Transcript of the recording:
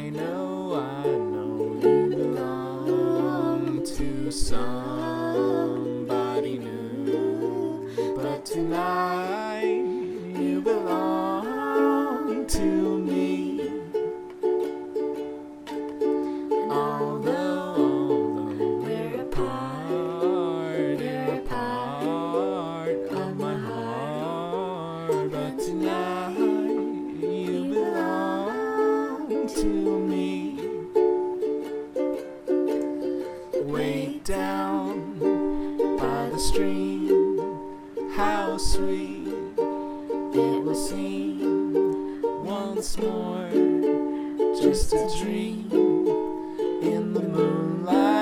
I know you belong to somebody new, but tonight you belong to me. Although we're apart, you're a part of my heart, but tonight you belong to me. Way down by the stream, how sweet it will seem once more, just a dream in the moonlight.